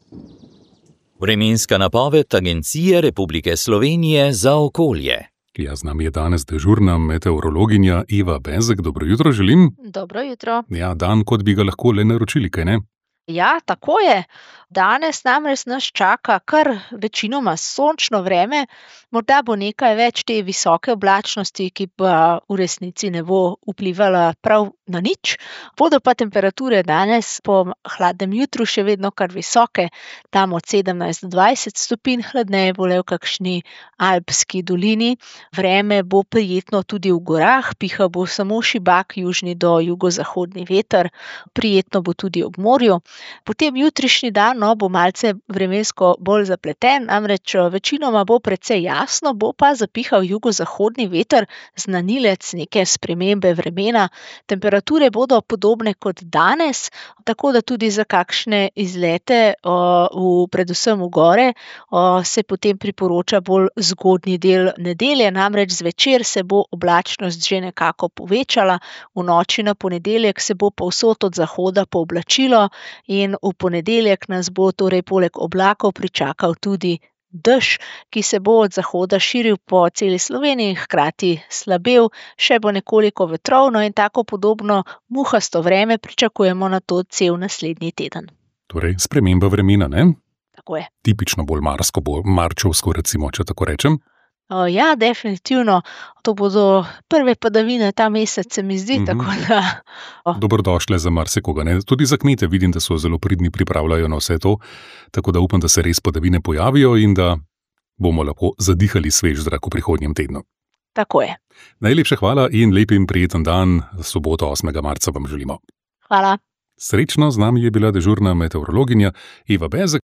Vremenska napoved Agencije Republike Slovenije za okolje. Ja, z nami je danes dežurna meteorologinja Eva Bezek. Dobro jutro želim. Dobro jutro. Ja, dan, kot bi ga lahko le naročili, kaj ne? Ja, tako je. Danes namreč nas čaka kar večinoma sončno vreme, morda bo nekaj več te visoke oblačnosti, ki pa v resnici ne bo vplivala prav na nič. Bodo pa temperature danes po hladnem jutru še vedno kar visoke, tam od 17 do 20 stopinj, hladneje bo le v kakšni alpski dolini. Vreme bo prijetno tudi v gorah, pihal bo samo šibak južni do jugozahodni veter, prijetno bo tudi ob morju. Potem jutrišnji dan bo malce vremensko bolj zapleten, namreč večinoma bo precej jasno, bo pa zapihal jugozahodni veter, znanilec neke spremembe vremena. Temperature bodo podobne kot danes, tako da tudi za kakšne izlete predvsem v gore se potem priporoča bolj zgodnji del nedelje, namreč zvečer se bo oblačnost že nekako povečala, v noči na ponedeljek se bo povsod od zahoda pooblačilo in v ponedeljek nas bo torej poleg oblakov pričakal tudi dež, ki se bo od zahoda širil po celi Sloveniji, hkrati slabel, še bo nekoliko vetrovno in tako podobno muhasto vreme pričakujemo na to cel naslednji teden. Torej, sprememba vremena, ne? Tako je. Tipično bolj marčevsko, recimo, če tako rečem. Ja, definitivno. To bodo prve padavine ta mesec, se mi zdi, tako da... Dobrodošle za marsikoga, ne? Tudi za kmete vidim, da so zelo pridni, pripravljajo na vse to, tako da upam, da se res padavine pojavijo in da bomo lahko zadihali svež zrak v prihodnjem tednu. Tako je. Najlepša hvala in lep in prijeten dan, soboto 8. marca vam želimo. Hvala. Srečno, z nami je bila dežurna meteorologinja Eva Bezek.